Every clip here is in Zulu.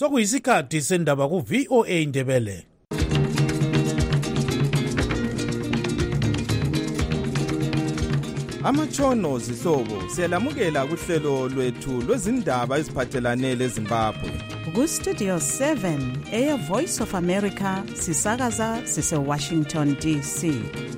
Sokuyisikhathi sendaba ku VOA Indebele. Amatshono zihlobo siyalamukela kuhlelo lwethu lwezindaba eziphathelane leZimbabwe. Ku Studio 7 Air Voice of America sisakaza sise Washington DC.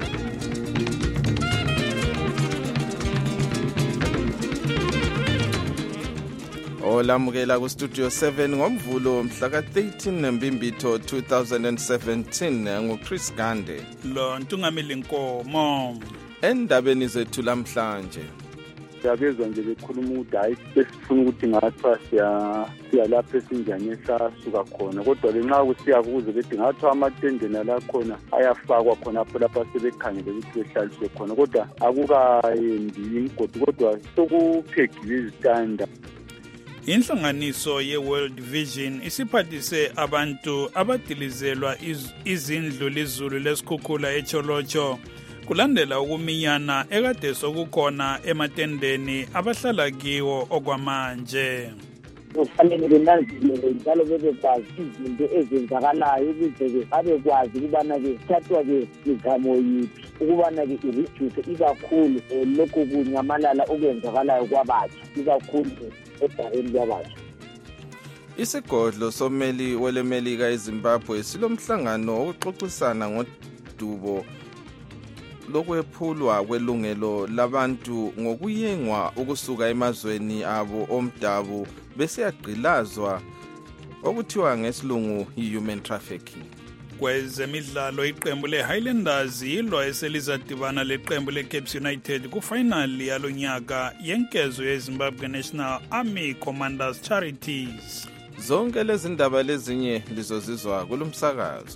Olamukela ku Studio 7 ngomvulo mhla ka-13 Mbimbitho 2017 nguChris Gande. Lo Ntungamili Nkomo. Endabeni zethu lamhlanje siyabezwa nje bekhuluma ukuthi hayi besifuna ukuthi ngathiwa siya lapho esinjani esasuka khona, kodwa lenxa kusiya kuze bethi ngathiwa amatende nala khona ayafakwa khona lapha sebekhangele ukuthi behlaliswe khona, kodwa akukayendi imigodi kodwa sokuphegiwe izitanda. Inhlanganiso ye-World Vision isiphathise abantu abadilizelwa izindlu lizulu lesikhukhula eCholocho kulandela ukuminyana ekade sokukhona ematendeni abahlala kiwo okwamanje. Kufanele benanzelele njalo bebekwazi izinto ezenzakalayo ukuze babekwazi ukubana bethathwa imizamo yiphi ukubana ireduce ikakhulu lokhu kunyamalala okwenzakalayo kwabatsha ikakhulu esigabeni kwabatsha. Isigodlo someli welemelika eZimbabwe silomhlangano wokuxoxisana ngodubo lokwephulwa kwelungelo labantu ngokuyengwa ukusuka emazweni abo omdabu besiyagqilazwa okuthiwa ngesilungu i-human trafficking. Kwezemidlalo iqembu le-Highlanders yilo eselizadibana leqembu le-Cape United kufinali yalonyaka yenkezo ye-Zimbabwe National Army Commanders Charities. Zonke lezi ndaba lezinye lizozizwa kulomsakazo.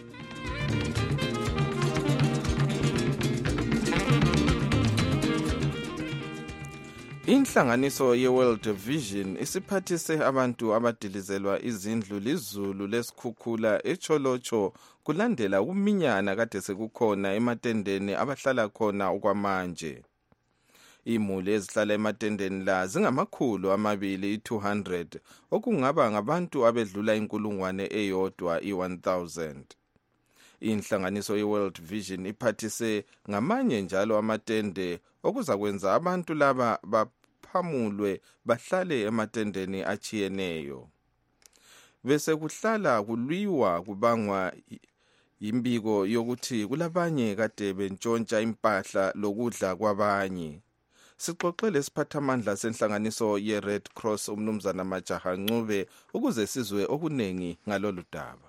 Inhlanganiso ye-World Vision isiphathise abantu abadilizelwa izindlu lizulu lesikhukhula eCholocho kulandela ukuminyana kade sekukhona ematendeni abahlala khona okwamanje. Imuli ezihlala ematendeni la zingamakhulu 200 okungaba ngabantu abedlula inkulungwane eyodwa i-1000. Inhlanganiso ye-World Vision iphathise ngamanye njalo amatende okuzakwenza abantu laba baphamulwe bahlale ematendeni achiyeneyo. Bese kuhlala kulwiwa kubangwa imbiko yokuthi kulabanye kade bentshontsha impahla lokudla kwabanye. Sixoxele siphathamandla senhlanganiso ye-Red Cross umnumzana Majaha Ncube ukuze sizwe okunengi ngalolu daba.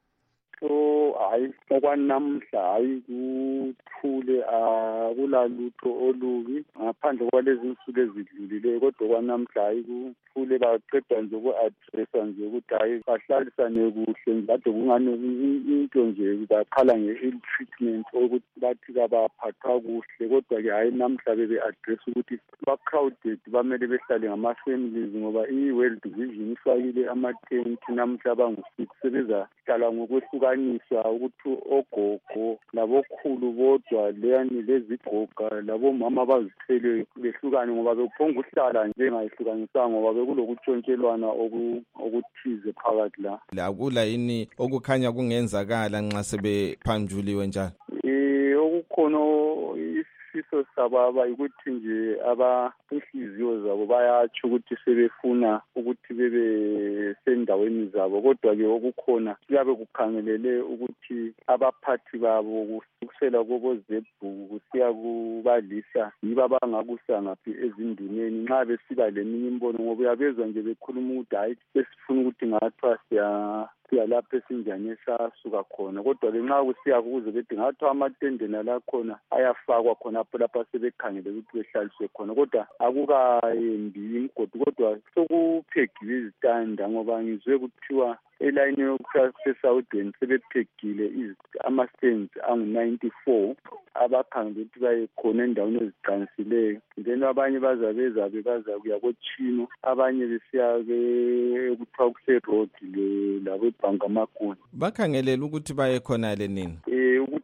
Hayi okwanamhla hayi kuthule akulalutho olubi ngaphandle kwalezi insuku ezidlulileyo, kodwa kwanamhla hayi kuthule baqeda nje uku-adressa nje ukuthi hayi bahlalisane kuhle kade kungani into nje baqhala nge-ill treatment ukuthi bathi kabaphathwa kuhle, kodwa-ke hayi namhla bebe-adressa ukuthi ba-crowded bamele behlale ngama-families ngoba i-World Vision ifakile amatenti namhla bangu-6 sebezahlala ngokwehlukaniswa ukuthi ogogo labokhulu bodwa lezigoga labomama abazithweleyo behlukane ngoba bekuphonga ukuhlala njengayehlukanisanga ngoba bekulokutshontshelwana okuthize phakathi la. Akula yini okukhanya kungenzakala nxa sebephanjuliwe njalo? Okukhona isifiso sababa ukuthi nje inhliziyo zabo bayatsho ukuthi sebefuna ukuthi bebe sendaweni zabo, kodwa-ke okukhona kuyabe kukhangelele ukuthi abaphathi babo kusukela koboZebhu kusiya kubalisa yibo abangakusa ngaphi ezinduneni nxa besiba leminye imbono, ngoba uyabezwa nje bekhuluma ukuthi hayi besifuna ukuthi ngathiwa siya lapho esinjani esasuka khona, kodwa-ke nxa kusiya kuze bethi ngathiwa amatende nala khona ayafakwa khona lapha sebekhangele ukuthi behlaliswe khona, kodwa akukayendi imigodi kodwa sokuphegiwe izitanda ngoba ngizwe kuthiwa elayini yokusesawudeni sebephegile ama-stands angu-94 abakhangele ukuthi baye khona endaweni eziqansileyo, then abanye bazabe baza kuya koChino, abanye besiya kuthiwa kuse-road labo eBhangamakuni. Bakhangelela ukuthi baye khona le nini? Ukuthi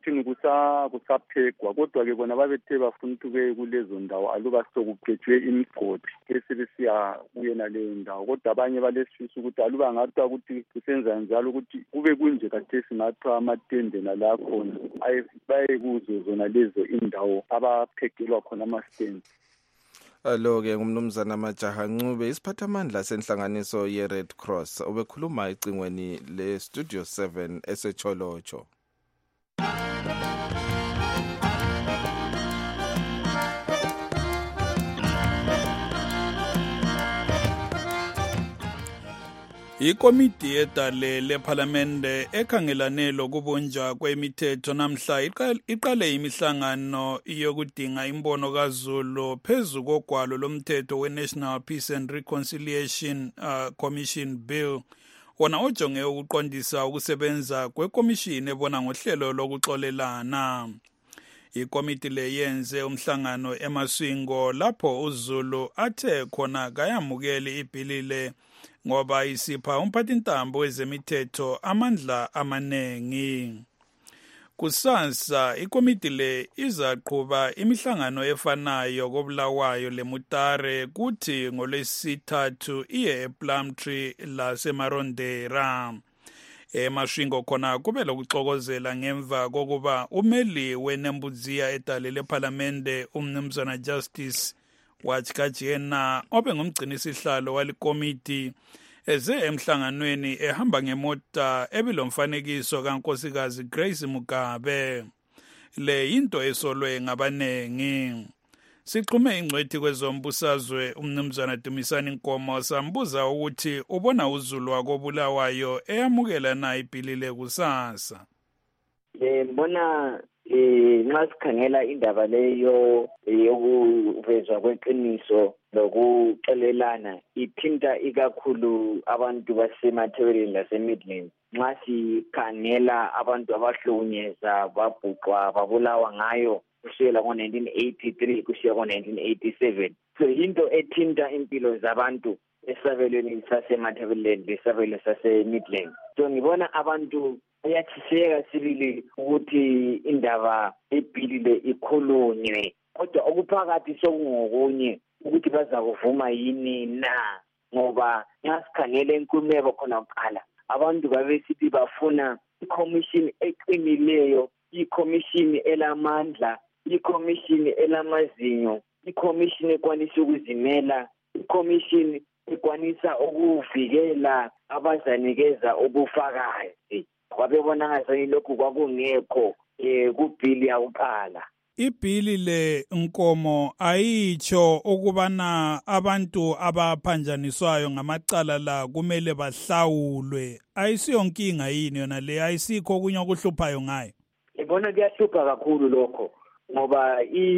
kusaphegwa, kodwa-ke bona babethe bafuna ukuthi kulezo ndawo aluba sokugejwe imigodi esebesiya kuyena leyo ndawo, kodwa abanye balesifisa ukuthi aluba ngathiwa ukuthi kusenza njalo ukuthi kube kunje kathesi ngathiwa amatende nala khona baye kuzo zona lezo indawo abaphegelwa khona ama-stand. Alo-ke ngumnumzana Majaha Ncube, isiphathamandla senhlanganiso ye-Red Cross, ubekhuluma ecingweni le-Studio 7 eseCholocho. Ikomiti edale lephalamende ekhangelane lokubunjwa kwemithetho namhla iqale imihlangano yokudinga imbono kaZulu phezu kogwalo lomthetho we-National Peace and Reconciliation Commission Bill, wona ojonge ukuqondisa ukusebenza kwekomishini ebona ngohlelo lokuxolelana. Ikomiti le yenze umhlangano eMaswingo lapho uZulu athe khona kayamukeli ibhili le ngoba isipha umphathintambo wezemithetho amandla amanengi. Kusasa ikomiti le izaqhuba imihlangano efanayo koBulawayo leMutare, kuthi ngolwesithathu iye ePlumtree laseMarondera. Emaswingo khona kube lokuxokozela ngemva kokuba umeli weNembudziya edale lephalamende umnumzana Justice Wachikajena obe ngumgcinisihlalo walikomiti eze emhlanganweni ehamba ngemota ebilomfanekiso kaNkosikazi Grace Mugabe. Le into esolwe ngabanengi. Sixhume ingcwethi kwezombusazwe umnumzana Dumisani Nkomo sambuza ukuthi ubona uZulu wakoBulawayo eyamukela na ibhilile kusasa. Mbona nxa sikhangela indaba leyo yokuvezwa kweqiniso lokuxolelana ithinta ikakhulu abantu basemathebeleni laseMidlands. Nxa sikhangela abantu abahlukunyezwa babhuqwa babulawa ngayo kusukela ngo-1983 kusiya ngo-1987, so into ethinta impilo zabantu esabelweni sasemathebeleni lesabelo saseMidlands. So ngibona abantu bayathiseka sibili ukuthi indaba ebhilile ikhulunywe, kodwa okuphakathi sokungokunye ukuthi baza kuvuma yini na, ngoba nxa sikhangele inkululeko khona kuqala abantu babesithi bafuna ikomishini eqinileyo, ikomishini elamandla, ikomishini elamazinyo, ikomishini ekwanisa ukuzimela, ikomishini ekwanisa ukuvikela abazanikeza ubufakazi. Babebona ngathi lokhu kwakungekho kubhili yakuqala. Ibhili le Nkomo ayitsho ukubana abantu abaphanjaniswayo ngamacala la kumele bahlawulwe. Ayisiyo nkinga yini yona le, ayisikho kunye okuhluphayo ngayo? Ibona kuyahlupha kakhulu lokho ngoba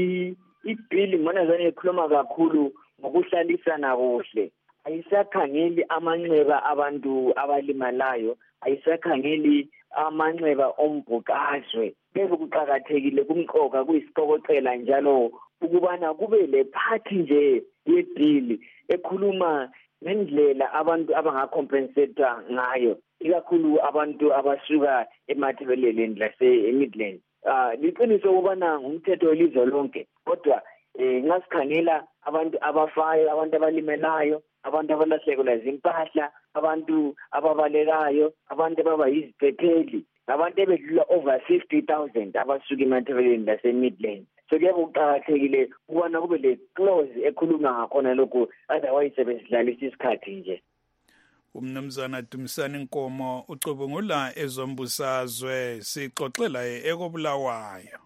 ibhili mbona zane ikhuluma kakhulu ngokuhlalisana kuhle. Ayisakhangeli amanxeba abantu abalimalayo, ayisakhangeli amanxeba ombhukazwe. Bese kuqakathekile kumqoka kuyisiqokoqela njalo ukubana kube le phathi nje yebhili ekhuluma ngendlela abantu abangacompensata ngayo, ikakhulu abantu abasuka emathebeleni lase-Midlands. Liqiniso ukubana ngumthetho welizwe lonke, kodwa nxa sikhangela abantu abafayo, abantu abalimelayo, abantu abalahlekelwa zimpahla, abantu ababalekayo, abantu ababa yiziphepheli, abantu ebedlula over 50,000 abasuka emathebeleni lase-Midlands. So kuyabe kuqakathekile ukubana kube le clause ekhuluma ngakhona lokhu, otherwise besidlalisa isikhathi nje. Umnumzana Dumisani Nkomo ucubungula ezombusazwe, sixoxela ekoBulawayo.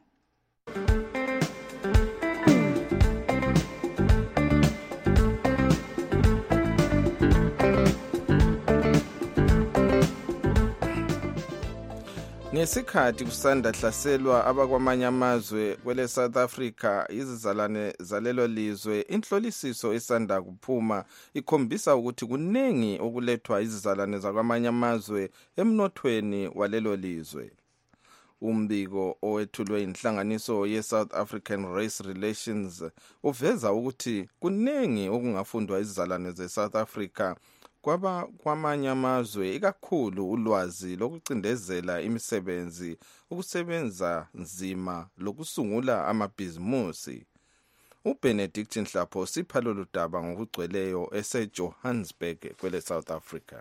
Ngesikhathi kusanda hlaselwa abakwamanye amazwe kwele South Africa, izizalwane zalelo lizwe, inhlolisiso esanda kuphuma ikhombisa ukuthi kunengi okulethwa izizalwane zakwamanye amazwe emnothweni walelo lizwe. Umbiko owethulwe inhlanganiso ye-South African Race Relations uveza ukuthi kunengi okungafundwa izizalwane ze-South Africa kwamanye amazwe ikakhulu ulwazi lokucindezela imisebenzi, ukusebenza nzima lokusungula amabhizimusi. uBenedict Nhlapho sipha lolu daba ngokugcweleyo eseJohannesburg kwele South Africa.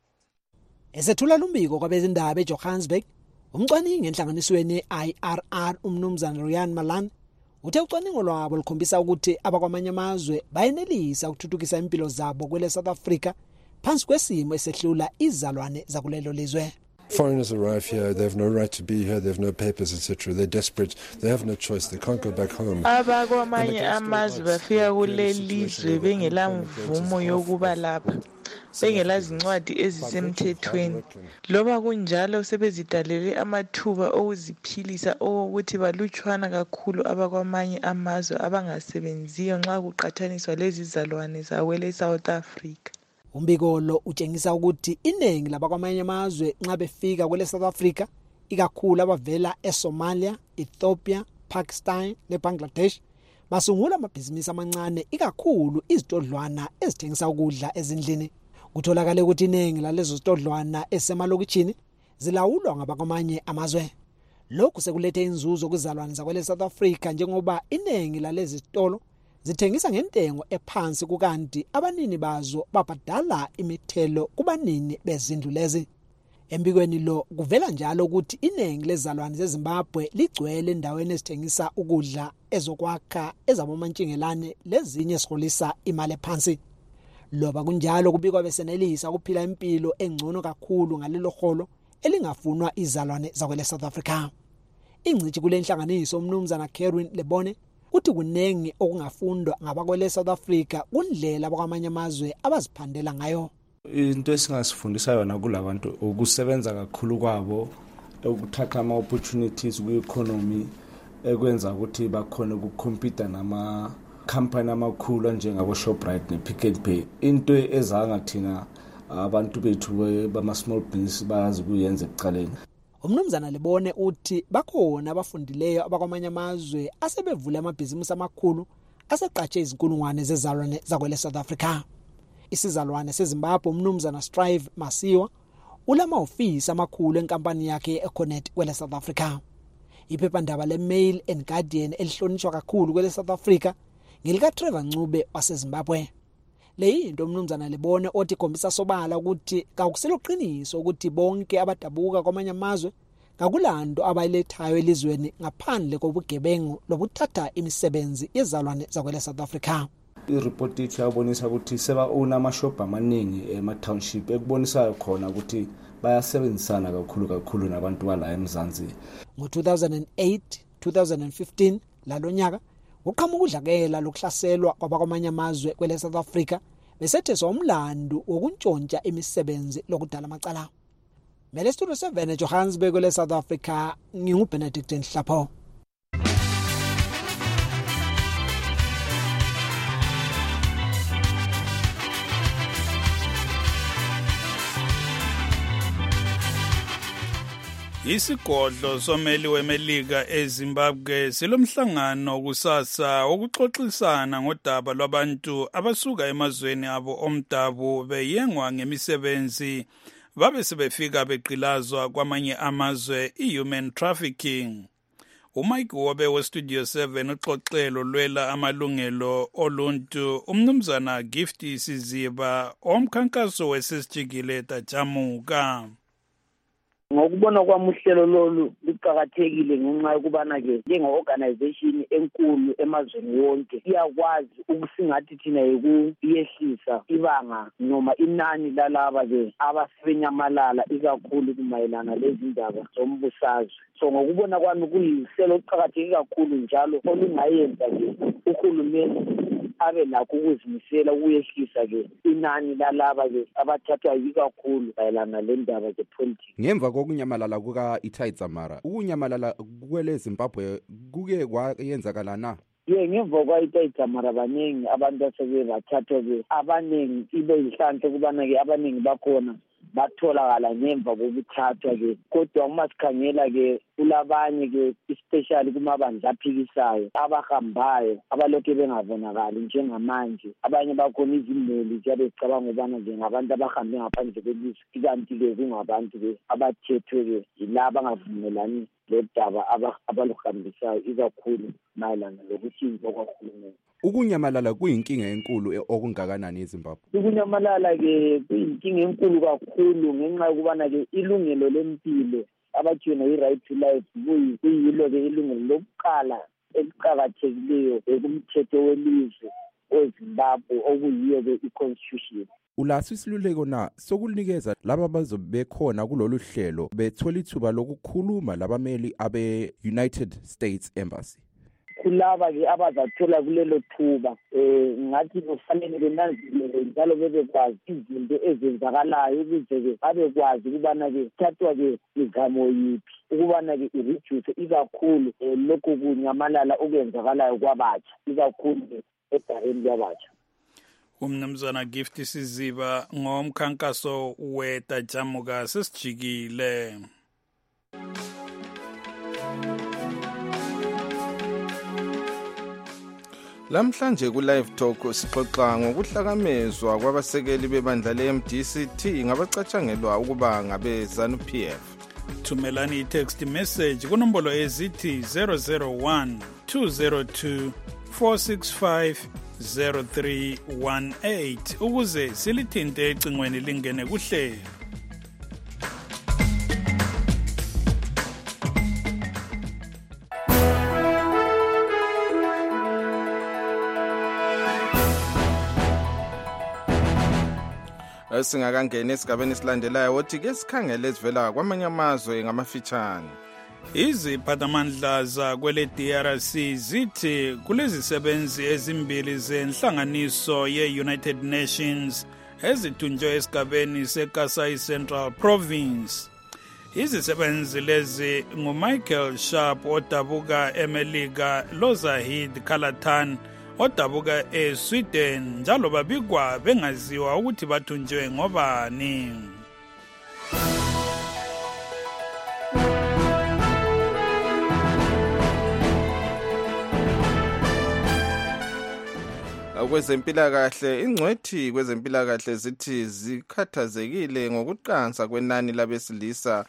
Esethula lumbiko kwabezindaba eJohannesburg, umcwaningi enhlanganisweni IRR umnumzana Rian Malan uthe ucwaningo lwabo lukhombisa ukuthi abakwamanye amazwe bayenelisa ukuthuthukisa impilo zabo kwele South Africa phansi kwesimo esehlula izalwane zakulelo lizwe. Foreigners arrive here, they have no right to be here, they have no papers, etc. They're desperate, they have no choice, they can't go back home. Abakwamanye amazwe bafika kulelizwe bengela mvumo yokuba lapha, bengela zincwadi ezisemthethweni. Loba kunjalo sebezidalele amathuba okuziphilisa ukuthi balutshwana kakhulu abakwamanye amazwe abangasebenziyo nxa kuqhathaniswa lezi zalwane zawele South Africa. Umbiko lo utshengisa ukuthi iningi labakwamanye amazwe nxa befika kwele South Africa, ikakhulu abavela eSomalia, Ethiopia, Pakistan neBangladesh, basungula amabhizinisi amancane ikakhulu izitodlwana ezithengisa ukudla ezindlini. Kutholakala ukuthi iningi lalezo zitodlwana esemalokitshini zilawulwa ngabakwamanye amazwe. Lokhu sekulethe inzuzo kwizalwane zakwele South Africa njengoba iningi lalezi zitolo zithengisa ngentengo ephansi kukanti abanini bazo babhadala imithelo kubanini bezindlu lezi. Embikweni lo kuvela njalo ukuthi iningi lezalwane zeZimbabwe ligcwele endaweni ezithengisa ukudla ezokwakha ezabomantshingelane lezinye esiholisa imali ephansi. Loba kunjalo kubikwa besenelisa ukuphila impilo engcono kakhulu ngalelo holo elingafunwa izalwane zakwele South Africa. Ingcithi kule nhlanganiso umnumzana Kerwin Lebone uthi kunengi okungafundwa ngabakwele South Africa kundlela abakwamanye amazwe abaziphandela ngayo. Into esingasifundisa yona kulabantu ukusebenza kakhulu kwabo, ukuthatha ama opportunities kwi-economy ekwenza ukuthi bakhona ukucompete nama company amakhulu njengabo Shoprite nePick n Pay. Into ezanga thina abantu bethu bama small business bayazi kuyenza ekuqaleni. Umnumzana Lebone uthi bakhona abafundileyo abakwamanye amazwe asebevula amabhizinisi amakhulu aseqatshe izinkulungwane zezalwane zakwele South Africa. Isizalwane seZimbabwe umnumzana Strive Masiwa ulama office amakhulu enkampani yakhe eConnect kwele South Africa. Iphephandaba leMail and Guardian elihlonishwa kakhulu kwele South Africa ngilika Trevor Ncube waseZimbabwe. Leyinto umnumzana Lebone othi khombisa sobala ukuthi kakuseloqiniso ukuthi bonke abadabuka kwamanye amazwe ngakulanto abayilethayo elizweni ngaphandle kobugebengu lobuthatha imisebenzi yezalwane zakwele South Africa. I-report ithi yabonisa ukuthi seba unamashop amaningi ema-township ekubonisayo khona ukuthi bayasebenzisana kakhulu nabantu bala eMzansi. Ngo-2008, 2015 lalonyaka uqhamuka udlakela lokuhlaselwa kwabakwamanye amazwe kwele South Africa besetheswa umlando wokuntshontsha imisebenzi lokudala amacala. Mele Studio 7 eJohannesburg kwele South Africa, nginguBenedict Nhlapho. Isigodlo someli weMelika eZimbabwe silomhlangano kusasa wokuxoxisana ngodaba lwabantu abasuka emazweni abo omdabu beyengwa ngemisebenzi babe sebefika beqilazwa kwamanye amazwe i-human trafficking. uMike Wobe weStudio 7 uxoxelo lwela amalungelo oluntu umnumzana Gift Siziba omkhankaso wesisijikile tajamuka. Ngokubona kwami uhlelo lolu luqhakathekile ngenxa yokubana ke njenge-organization enkulu emazweni wonke iyakwazi ukusingathi thina yehlisa ibanga noma inani lalaba ke abasebenyamalala ikakhulu kumayelana lezindaba zombusazwe. So ngokubona kwami kuyihlelo oluqhakatheke kakhulu njalo olungayenza ke uhulumeni abe nakho ukuzimisela ukuyehlisa ke inani lalaba ke abathathwa ikakhulu mayelana lendaba ze-politics. Ngemva kokunyamalala kuka Itai Dzamara, ukunyamalala kwele Zimbabwe kuke kwayenzakala na? Ngemva kwa Itai Dzamara baningi abantu asebe bathathwa ke abaningi ibe yihlanhle kubana ke abaningi bakhona batholakala ngemva kokuthathwa-ke. Kodwa uma sikhangela-ke kulabanye-ke especially kumabandla aphikisayo abahambayo abalokhu bengabonakali njengamanje. Abanye bakhona izimeli ziyabe zicabanga ukubana nje ngabantu abahambe ngaphandle kwelizwe, ikanti-ke kungabantu-ke abathethwe-ke yilaba abangavumelani lodaba abaluhambisayo, ikakhulu mayelana lokuhlinzwa kwahulumeni. Ukunyamalala kuyinkinga enkulu okungakanani eZimbabwe? Ukunyamalala-ke kuyinkinga enkulu kakhulu ngenxa yokubana-ke ilungelo lempilo abathi yona i-right to life kuyilo-ke ilungelo lokuqala eliqakathekileyo kumthetho welizwe weZimbabwe okuyiyo-ke i-constitution. Ulaso isiluleko na sokunikeza laba bazobe bekhona kulolu hlelo bethola ithuba lokukhuluma labameli abe-United States Embassy? Kulaba-ke abazathola kulelo thuba ngathi kufanele benanzelele njalo bebekwazi izinto ezenzakalayo ukuze-ke babekwazi ukubana-ke kuthathwa-ke izamo yiphi ukubana-ke ireduce ikakhulu lokhu kunyamalala okwenzakalayo kwabatsha, ikakhulu egareni kwabatsha. Umnumzana Gift Siziba ngomkhankaso weTajamuka sesijikile. Lamhlanje ku Live Talk sixoxa ngokuhlakamezwa kwabasekeli bebandla leMDCT ngabacatshangelwa ukuba ngabe ZANU-PF. Thumelani text message kunombolo ezithi 001 202 465 0318 ukuze silithinte ecingweni lingene kuhlelo. Singakangena esigabeni esilandelayo wothi ke sikhangele esivela kwamanye amazwe ngamafitshane. Iziphathamandla zakwele DRC zithi kulezisebenzi ezimbili zenhlanganiso ye-United Nations ezithunjwe esigabeni seKasai Central Province. Izisebenzi lezi nguMichael Sharp odabuka eMelika, loZahid Khalatan odabuka eSweden, njalo babikwa bengaziwa ukuthi bathunjwe ngobani. Kwezempilakahle, ingcwethi kwezempilakahle zithi zikhathazekile ngokuqansa kwenani labesilisa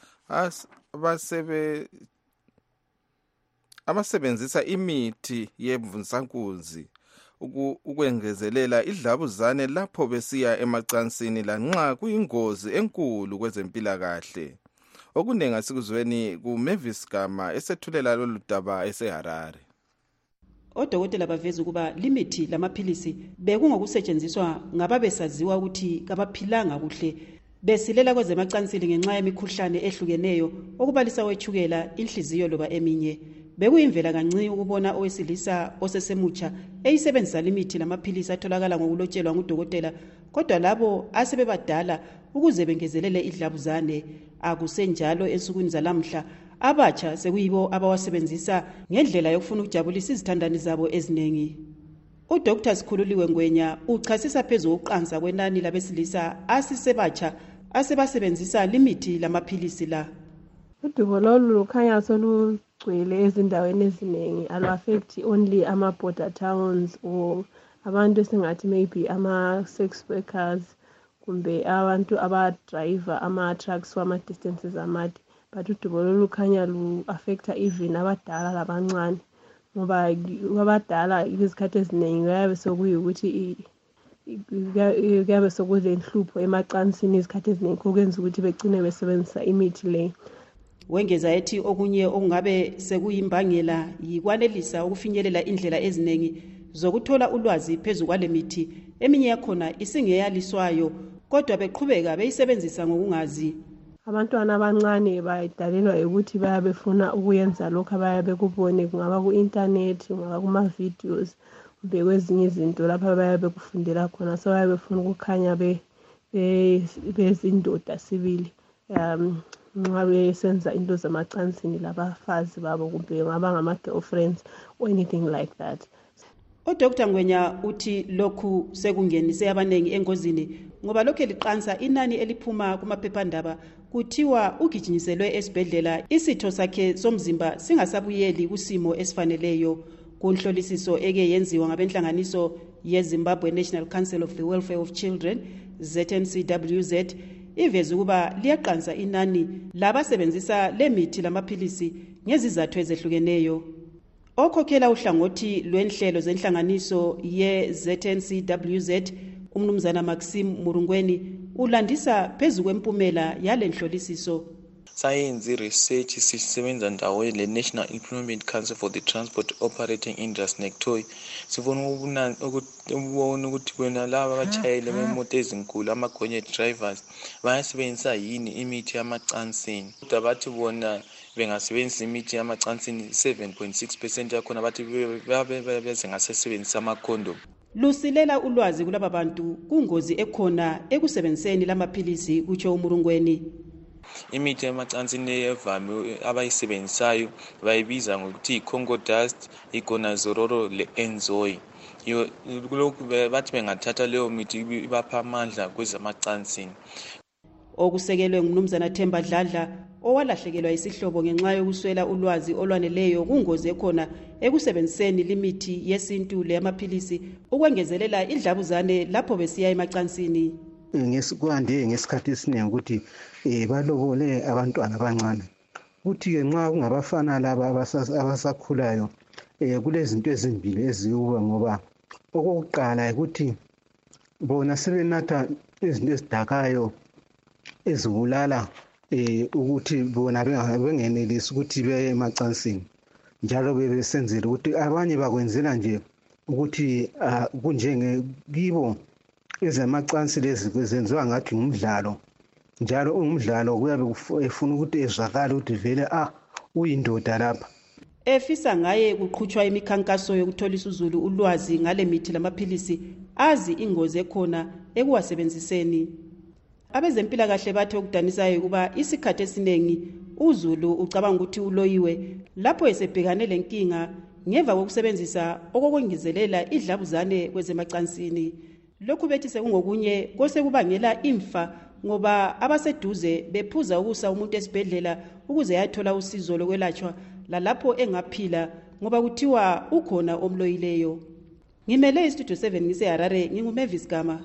abasebenzisa imithi yemvunsankunzi ukwengezelela idlabuzane lapho besiya emacansini lanxa kuyingozi enkulu kwezempilakahle. Okunenga sikuzweni kuMavis Gama esethulela lolu daba eseHarare. Odokotela baveza ukuba limithi lamaphilisi bekungokusetshenziswa ngababesaziwa ukuthi kabaphilanga kuhle besilela kwezemacansini ngenxa yemikhuhlane ehlukeneyo okubalisa wetshukela, inhliziyo loba eminye. Bekuyimvela kancane ukubona owesilisa osesemutsha eyisebenzisa limithi lamaphilisi atholakala ngokulotshelwa ngudokotela, kodwa labo asebebadala ukuze bengezelele idlabuzane akusenjalo ensukwini zalamhla. Abatsha sekuyibo abawasebenzisa ngendlela yokufuna ukujabulisa izithandani zabo eziningi. UDr Sikhululiwe Ngwenya uchasisa phezu kokuqansa kwenani labesilisa asisebatsha asebasebenzisa limithi lamaphilisi la. Udubo lolu lukhanya solugcwele ezindaweni eziningi, alu-affect only ama-border towns or abantu esingathi maybe ama-sex workers kumbe abantu abadriver ama-trucks wama-distances amade. But udubo lolu lukhanya lu-affecta even abadala labancane, ngoba abadala izikhathi eziningi kuyabe sokuyukuthi kuyabe sokulenhlupho emacansini izikhathi eziningi okwenza ukuthi begcine besebenzisa imithi le. Wengeza ethi okunye okungabe sekuyimbangela yikwanelisa ukufinyelela indlela eziningi zokuthola ulwazi phezu kwale mithi, eminye yakhona isingeyaliswayo kodwa beqhubeka beyisebenzisa ngokungazi. Abantwana abancane bayidalelwa ukuthi bayabefuna ukuyenza lokho abayabe kubone, kungaba ku-internet, kungaba kuma-videos kumbe kwezinye izinto lapho bayabe kufundela khona, so bayabe befuna ukukhanya bezindoda sibili nxa besenza into zamacansini labafazi babo kumbe ngaba ngama-girlfriends or anything like that. uDr Ngwenya uthi lokhu sekungenise abanengi engozini ngoba lokho liqansa inani eliphuma kumaphephandaba kuthiwa ugijinyiselwe esibhedlela isitho sakhe somzimba singasabuyeli kusimo esifaneleyo. Kunhlolisiso eke yenziwa ngabenhlanganiso yeZimbabwe National Council of the Welfare of Children ZNCWZ iveza ukuba liyaqansa inani labasebenzisa lemithi lamaphilisi ngezizathu ezehlukeneyo. Okhokhela uhlangothi lwenhlelo zenhlanganiso ye-ZNCWZ umnumzana Maxim Murungweni ulandisa phezu kwempumela yale nhlolisiso. Sayenze research sisebenza ndawo le National Employment Council for the Transport Operating Industry NECTOI. Sifuna ukubona ukuthi bona laba abashayeli bemoto ezinkulu amagonye drivers bayasebenzisa yini imithi yamacansini. Kodwa bathi bona bengasebenzisa imithi yamacansini 7.6% yakhona bathi bengasebenzisa amakhondom. Lusilela ulwazi kulaba bantu kungozi ekhona ekusebenziseni lamaphilisi kutsho uMurungweni. Imithi yamacansini evame abayisebenzisayo bayibiza ngokuthi iCongo Dust, iGonazoloro le-Enzoy. Lokhu bathi bengathatha leyo mithi ibapha amandla kwezamacansini. Okusekelwe ngumnumzana Themba Dladla owalahlekelwa isihlobo ngenxa yokuswela ulwazi olwaneleyo kungozi ekhona ekusebenziseni limithi yesintu leyamaphilisi ukwengezelela idlabuzane lapho besiya emacansini. Kwande ngesikhathi esiningi ukuthi balobole abantwana abancane. Kuthi ke nxa kungabafana laba abasakhulayo kulezinto ezimbili eziyuba ngoba okokuqala ukuthi bona sebenatha izinto ezidakayo ezibulala ukuthi bona bengenelisi ukuthi beye emacansini njalo bebesenzela ukuthi abanye bakwenzela nje ukuthi kunjenge kibo ezamacansi lezi kwenziwa ngathi ngumdlalo njalo umdlalo kuyabe efuna ukuthi ezwakala ukuthi vele uyindoda lapha. Efisa ngaye kuqhutshwa imikhankaso yokutholisa uzulu ulwazi ngale mithi lamaphilisi azi ingozi ekhona ekuwasebenziseni. Abezempilakahle bathi okudanisayo ukuba isikhathi esiningi uzulu ucabanga ukuthi uloyiwe lapho esebhekane lenkinga ngeva kokusebenzisa okokwengezelela idlabuzane kwezemacansini. Lokhu bethi sekungokunye kosekubangela imfa ngoba abaseduze bephuza ukusa umuntu esibhedlela ukuze ayathola usizo lokwelatshwa lalapho engaphila ngoba kuthiwa ukhona omloyileyo. Ngimele istudio 7 ngiseHarare nginguMavis Gama.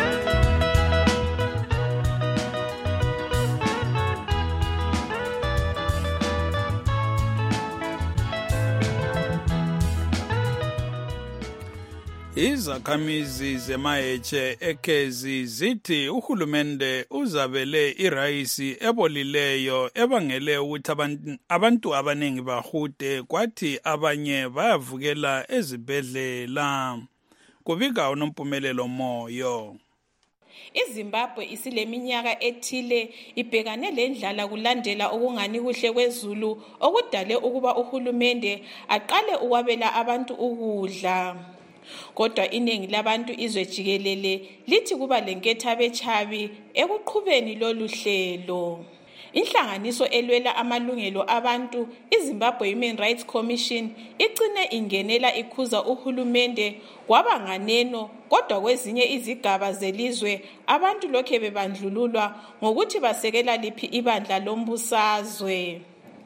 Izakhamizi zemaheche eKezi zithi uhulumende uzabele irayisi ebolileyo ebangele ukuthi abantu abaningi bahude kwathi abanye bayavukela ezibhedlela. Kubika uNompumelelo Moyo. iZimbabwe isileminyaka ethile ibhekane lendlala kulandela okungani kuhle kwezulu okudale ukuba uhulumende aqale ukwabela abantu ukudla. Kodwa iningi labantu izwe jikelele lithi kuba lenkethabetshabi ekuqhubeni lolu hlelo. Inhlanganiso elwela amalungelo abantu iZimbabwe Human Rights Commission icine ingenela ikhuza uhulumende kwaba nganeno kodwa kwezinye izigaba zelizwe abantu lokhe bebandlululwa ngokuthi basekela liphi ibandla lombusazwe.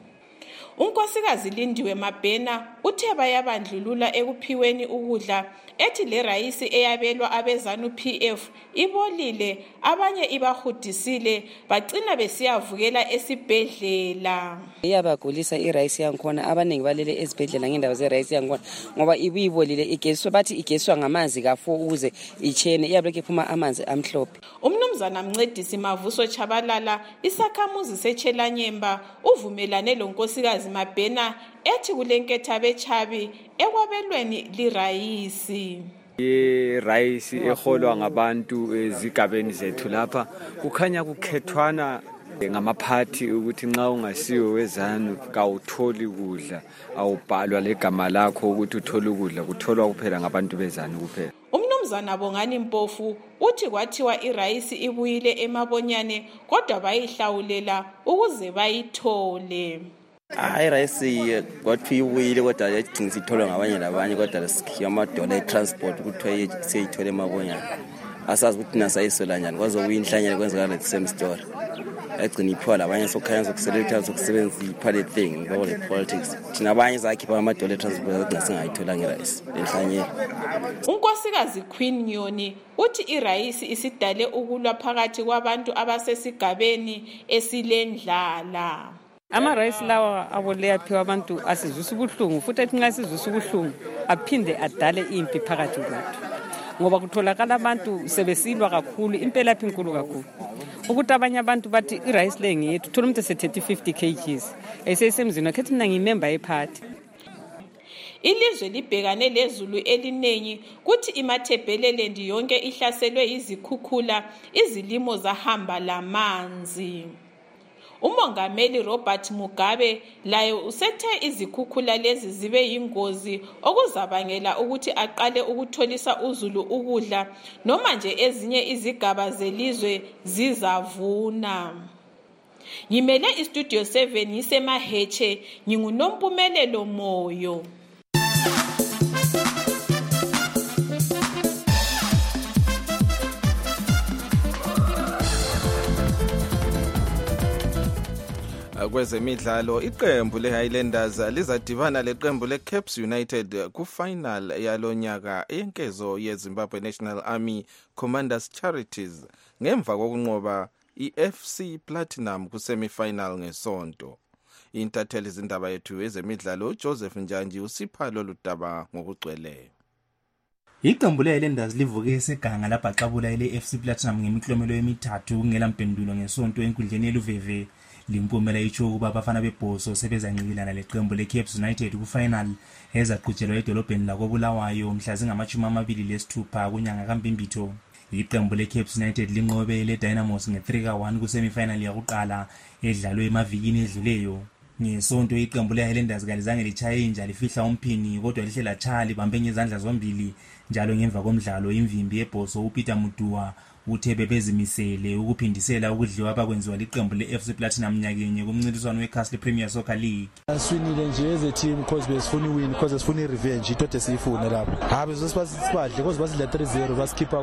Unkosikazi Lindiwe Mabhena uthe bayabandlulula ekuphiweni ukudla ethi le rayisi eyabelwa abezanu PF ibolile abanye ibahudisile bagcina besiyavukela esibhedlela. Iyabagulisa irayisi yankhona abaningi balele ezibhedlela ngendaba zerayisi yankhona ngoba ibuyibolile igeswa bathi igeswa ngamanzi kafo ukuze ichene iyabeleke phuma amanzi amhlophe. Umnumzana Mncedisi Mavuso Chabalala isakhamuzi seChelanyemba uvumelane lonkosikazi Mabhena ethi kulenkethabetshabi ekwabelweni lirayisi. Irayisi eholwa ngabantu ezigabeni zethu lapha kukhanya kukhethwana ngamaphathi ukuthi nxa ungasiwe wezanu kawutholi kudla awubhalwa legama lakho ukuthi uthole ukudla kutholwa kuphela ngabantu bezanu kuphela. Umnumzana Bongani Mpofu uthi kwathiwa irayisi ibuyile emabonyane kodwa bayihlawulela ukuze bayithole. Rice kwathiwa iwile kodwa yagcina sitholwa ngabanye labanye kodwa sikhiya amadola e-transport kuthiwa seyithole emabonyana. Asazi ukuthi nasayisola njani kwaze kuyinhlanyelo kwenzakala the same story. Egcina iphiwa labanye sokhanya sokusebenza iphala thing ngoba le politics. Thina abanye sakhipha amadola e-transport singayithola ngeRice enhlanyelo. Unkosikazi Queen Nyoni uthi iRice isidale ukulwa phakathi kwabantu abasesigabeni esilendlala. Ama-rice lawa abole aphiwa abantu asizwisa ubuhlungu futhi ethi nxa sizwisa ubuhlungu aphinde adale impi phakathi kwethu ngoba kutholakala abantu sebesilwa kakhulu impelaphi inkulu kakhulu ukuthi abanye abantu bathi i-rice le ngiyethu thola umuntu ese-30-50 kgs eseyisemzini wakhe ethi mina ngiyimemba yephathi. Ilizwe libhekane lezulu elinengi kuthi iMatabeleland yonke ihlaselwe izikhukhula izilimo zahamba lamanzi. Umongameli Robert Mugabe laye usethe izikhukhula lezi zibe yingozi okuzabangela ukuthi aqale ukutholisa uzulu ukudla noma nje ezinye izigaba zelizwe zizavuna. Ngimele iStudio 7 ngisemaheche nginguNompumelelo Moyo. Kwezemidlalo iqembu leHighlanders lizadibana leqembu leCaps United kufinal yalonyaka enkezo yeZimbabwe National Army Commanders Charities ngemva kokunqoba iFC Platinum kusemifinal ngesonto. Intatheli izindaba yethu ezemidlalo Joseph Njanji usipha lolu daba ngokugcweleyo. Iqembu leHighlanders livuke eseganga labhaqabula iFC Platinum ngemiklomelo emithathu kungela mpendulo ngesonto enkundleni yeLuveve. Limpumela itsho ukuba abafana bebhoso sebezancikilana leqembu leCaps United kufinal ezaqhutshelwa edolobheni lakoBulawayo mhla zingama-26 kunyanga kaMbimbitho. Iqembu leCaps United linqobe leDynamos nge-3-1 kusemifinal yakuqala edlalwe emavikini edluleyo. Ngesonto iqembu leHighlanders kalizange lichaye inja lifihla umphini kodwa lihle lachaya libambe ngezandla zombili njalo ngemva komdlalo imvimbi yebhoso uPeter Mutua uthe bebezimisele ukuphindisela ukudliwa abakwenziwa liqembu leFC Platinum nyakenye kumncintiswano weCastle Premier Soccer League. Swinile nje as a team because besifuna win because sifuna revenge itothe siyifune lapha. Habe sosibadle because basidla 3-0 basikhipha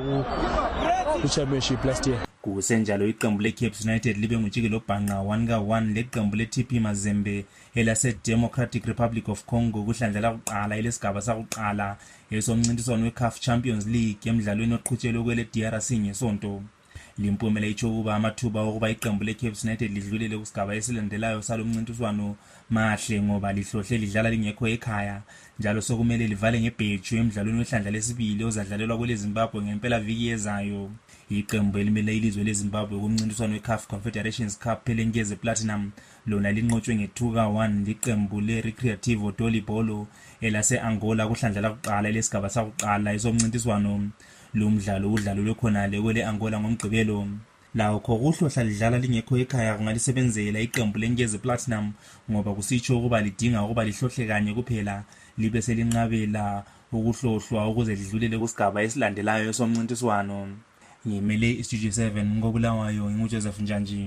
ku championship last year. Kusenjalo iqembu leCaps United libe ngutshikelo bhanqa 1-1 leqembu leTP Mazembe elase Democratic Republic of Congo kuhlandlela kuqala elesigaba sakuqala esomncintiswano weCAF Champions League emidlalweni oqhutshelwe kwele DRC ngesonto. Limpumela itsho ukuba amathuba okuba iqembu leCaps United lidlulele kusigaba esilandelayo salomncintiswano mahle ngoba lihlohle lidlala lingekho ekhaya njalo sokumele livale ngebheju emidlalweni wehlandla lesibili ozadlalelwa kwele Zimbabwe ngempela viki yezayo. Iqembu elimele ilizwe leZimbabwe kumncintiswano weCAF Confederations Cup elenkeze Platinum lona linqotshwe nge-2-1 liqembu leRecreativo Volleyball elase Angola kuhlandlela kuqala lesigaba sakuqala esomncintiswano. Lo mdlalo udlalwe khonale kwele Angola ngomgqibelo. Lawo kuhlohla lidlala lingekho ekhaya kungalisebenzela iqembu lenkeze Platinum ngoba kusitsho ukuba lidinga ukuba lihlohle kanye kuphela libe selinqabela ukuhlohlwa ukuze lidlulele kusigaba esilandelayo esomncintiswano. Ngimele iStudio 7 ngoBulawayo nguJoseph Njanji.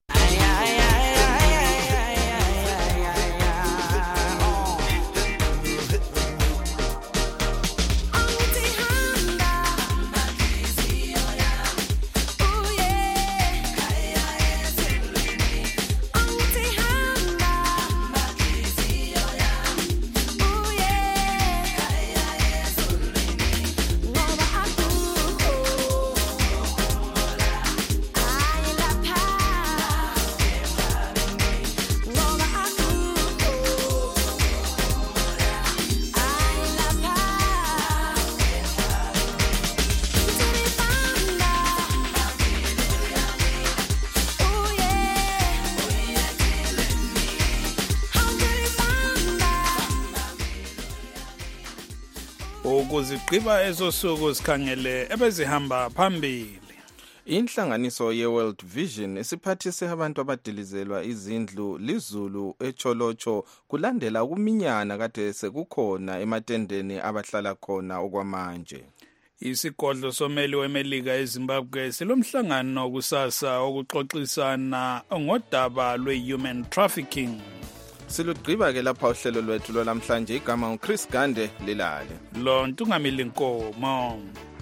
Ukuzigqiba ezosuku sikhangele ebezihamba phambili. Inhlanganiso yeWorld Vision isiphathise abantu abadilizelwa izindlu lizulu eCholocho kulandela ukuminyana kade sekukhona ematendeni abahlala khona okwamanje. Isigodlo someli weMelika eZimbabwe silomhlangano kusasa okuxoxisana ngodaba lwe-human trafficking. Silugqiba-ke lapha uhlelo lwethu lwalamhlanje. Igama uChris Gande lilale. Lo Ntungamili Nkomo.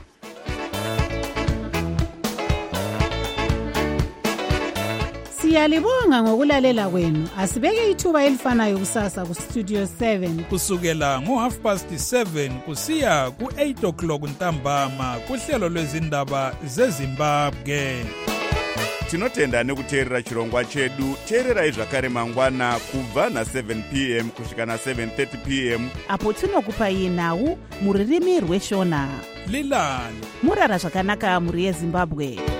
Siyalibonga ngokulalela kwenu. Asibeke ithuba elifanayo kusasa ku Studio 7 kusukela ngo7:30 kusiya ku8:00 ntambama kuhlelo lwezindaba zeZimbabwe. Tinotenda nekuteerera chirongwa chedu. Teererai zvakare mangwana kubva na7 p.m. kusvika na7:30 p.m. apo tinokupai nhau muririmi rweshona. Lilani murara zvakanaka muri yeZimbabwe.